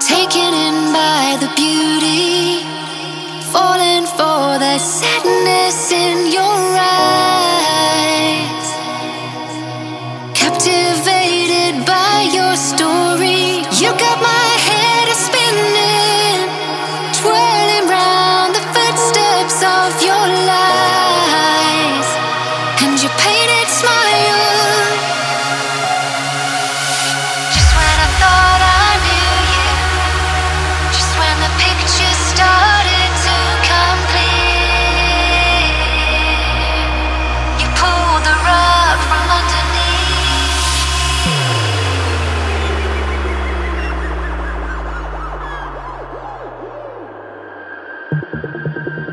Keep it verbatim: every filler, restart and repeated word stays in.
Taken in by the beauty, falling for the sadness in your eyes, captivated by your story. You got my head a spinning, twirling round the footsteps of your lies, and your painted smile. Just when I thought I knew you, just when the picture started to come clear, you pulled the rug from underneath.